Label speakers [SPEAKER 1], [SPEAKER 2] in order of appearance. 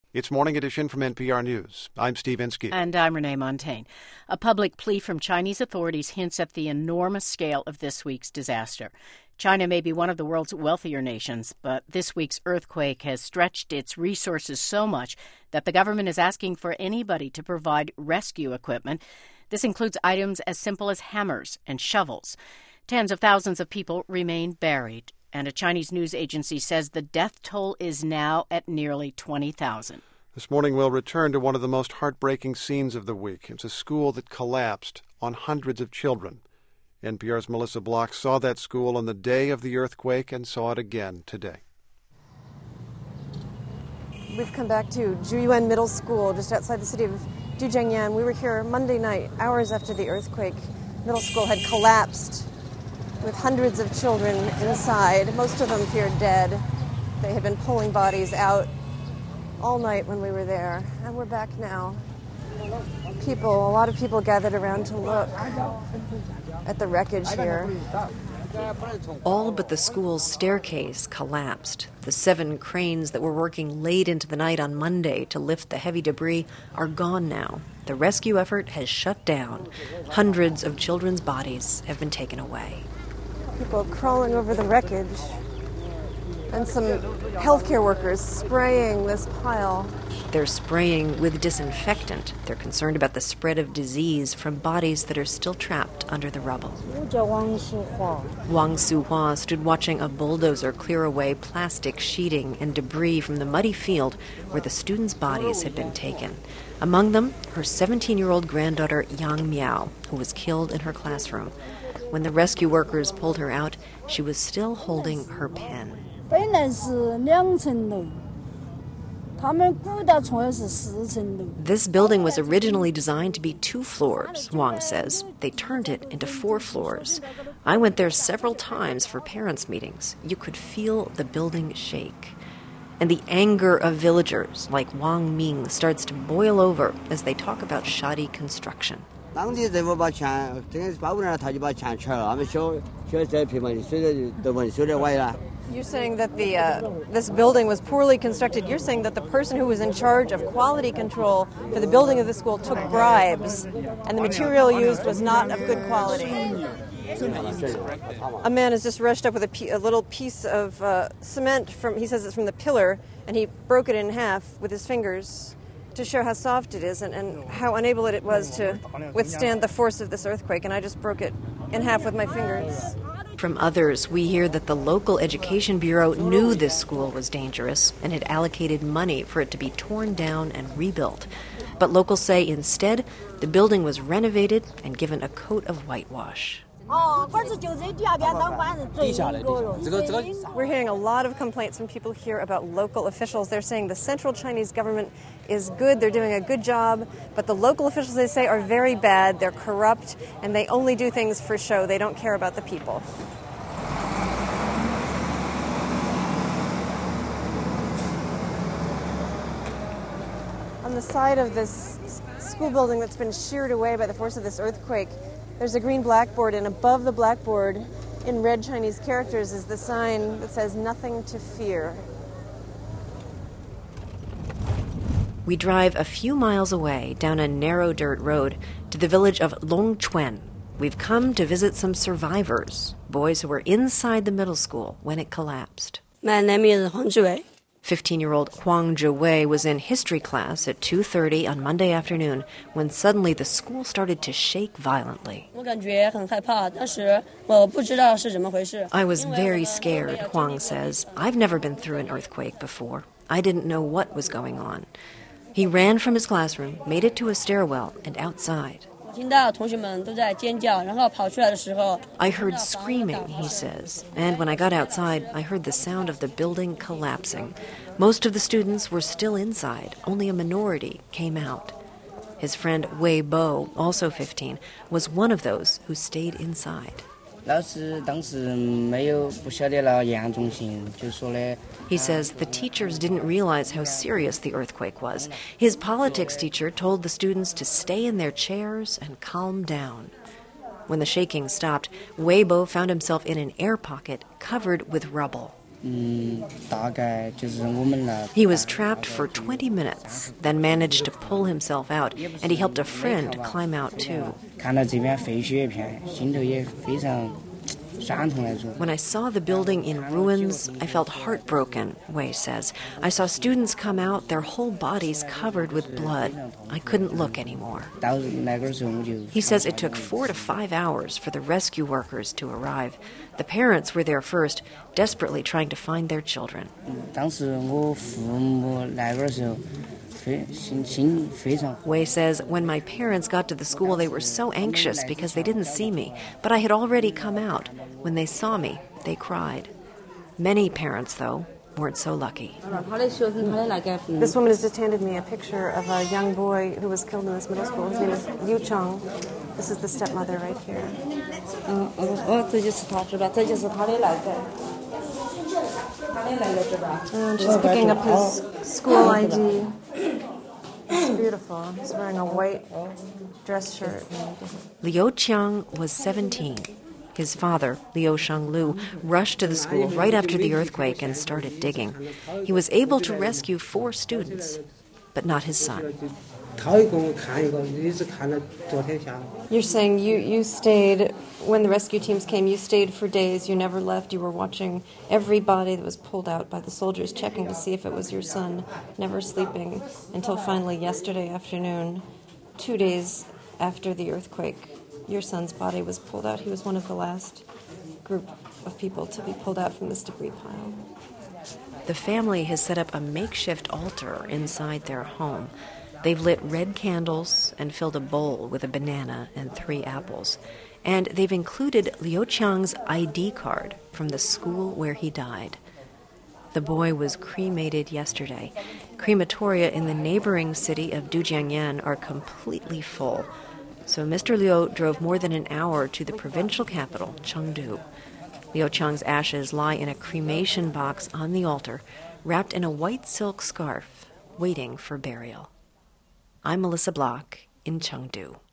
[SPEAKER 1] It's Morning Edition from NPR News. I'm Steve Inskeep.
[SPEAKER 2] And I'm Renee Montaigne. A public plea from Chinese authorities hints at the enormous scale of this week's disaster. China may be one of the world's wealthier nations, but this week's earthquake has stretched its resources so much that the government is asking for anybody to provide rescue equipment. This includes items as simple as hammers and shovels. Tens of thousands of people remain buried, and a Chinese news agency says the death toll is now at nearly 20,000.
[SPEAKER 1] This morning we'll return to one of the most heartbreaking scenes of the week. It's a school that collapsed on hundreds of children. NPR's Melissa Block saw that school on the day of the earthquake and saw it again today.
[SPEAKER 3] We've come back to Zhuyuan Middle School just outside the city of Dujiangyan. We were here Monday night, hours after the earthquake. Middle school had collapsed with hundreds of children inside. Most of them appeared dead. They had been pulling bodies out all night when we were there. And we're back now. A lot of people gathered around to look at the wreckage here.
[SPEAKER 4] All but the school's staircase collapsed. The 7 cranes that were working late into the night on Monday to lift the heavy debris are gone now. The rescue effort has shut down. Hundreds of children's bodies have been taken away.
[SPEAKER 3] People crawling over the wreckage, and some healthcare workers spraying this pile.
[SPEAKER 4] They're spraying with disinfectant. They're concerned about the spread of disease from bodies that are still trapped under the rubble. Wang Suhua stood watching a bulldozer clear away plastic sheeting and debris from the muddy field where the students' bodies had been taken. Among them, her 17-year-old granddaughter Yang Miao, who was killed in her classroom. When the rescue workers pulled her out, she was still holding her pen. This building was originally designed to be 2 floors, Wang says. They turned it into 4 floors. I went there several times for parents' meetings. You could feel the building shake. And the anger of villagers like Wang Ming starts to boil over as they talk about shoddy construction.
[SPEAKER 3] You're saying that this building was poorly constructed. You're saying that the person who was in charge of quality control for the building of the school took bribes, and the material used was not of good quality. A man has just rushed up with a little piece of cement he says it's from the pillar, and he broke it in half with his fingers to show how soft it is and how unable it was to withstand the force of this earthquake, and I just broke it in half with my fingers.
[SPEAKER 4] From others, we hear that the local education bureau knew this school was dangerous and had allocated money for it to be torn down and rebuilt. But locals say instead, the building was renovated and given a coat of whitewash.
[SPEAKER 3] We're hearing a lot of complaints from people here about local officials. They're saying the central Chinese government is good, they're doing a good job, but the local officials, they say, are very bad, they're corrupt, and they only do things for show. They don't care about the people. On the side of this school building that's been sheared away by the force of this earthquake, there's a green blackboard, and above the blackboard, in red Chinese characters, is the sign that says, "Nothing to fear."
[SPEAKER 4] We drive a few miles away down a narrow dirt road to the village of Longquan. We've come to visit some survivors, boys who were inside the middle school when it collapsed.
[SPEAKER 5] My name is Huang Zhiwei.
[SPEAKER 4] 15-year-old Huang Zhiwei was in history class at 2:30 on Monday afternoon when suddenly the school started to shake violently. I was very scared, Huang says. I've never been through an earthquake before. I didn't know what was going on. He ran from his classroom, made it to a stairwell, and outside. I heard screaming, he says, and when I got outside, I heard the sound of the building collapsing. Most of the students were still inside. Only a minority came out. His friend Wei Bo, also 15, was one of those who stayed inside. He says the teachers didn't realize how serious the earthquake was. His politics teacher told the students to stay in their chairs and calm down. When the shaking stopped, Weibo found himself in an air pocket covered with rubble. He was trapped for 20 minutes, then managed to pull himself out, and he helped a friend climb out too. When I saw the building in ruins, I felt heartbroken, Wei says. I saw students come out, their whole bodies covered with blood. I couldn't look anymore. He says it took 4 to 5 hours for the rescue workers to arrive. The parents were there first, desperately trying to find their children. Wei says, when my parents got to the school, they were so anxious because they didn't see me, but I had already come out. When they saw me, they cried. Many parents, though, weren't so lucky.
[SPEAKER 3] This woman has just handed me a picture of a young boy who was killed in this middle school. His name is Liu Chang. This is the stepmother right here. And she's picking up his school ID. It's beautiful. He's wearing a white dress shirt.
[SPEAKER 4] Liu Qiang was 17. His father, Liu Shanglu, rushed to the school right after the earthquake and started digging. He was able to rescue 4 students, but not his son.
[SPEAKER 3] You're saying you stayed, when the rescue teams came, you stayed for days, you never left, you were watching every body that was pulled out by the soldiers, checking to see if it was your son, never sleeping, until finally yesterday afternoon, 2 days after the earthquake, your son's body was pulled out. He was one of the last group of people to be pulled out from this debris pile.
[SPEAKER 4] The family has set up a makeshift altar inside their home. They've lit red candles and filled a bowl with a banana and 3 apples. And they've included Liu Qiang's ID card from the school where he died. The boy was cremated yesterday. Crematoria in the neighboring city of Dujiangyan are completely full. So Mr. Liu drove more than an hour to the provincial capital, Chengdu. Liu Qiang's ashes lie in a cremation box on the altar, wrapped in a white silk scarf, waiting for burial. I'm Melissa Block in Chengdu.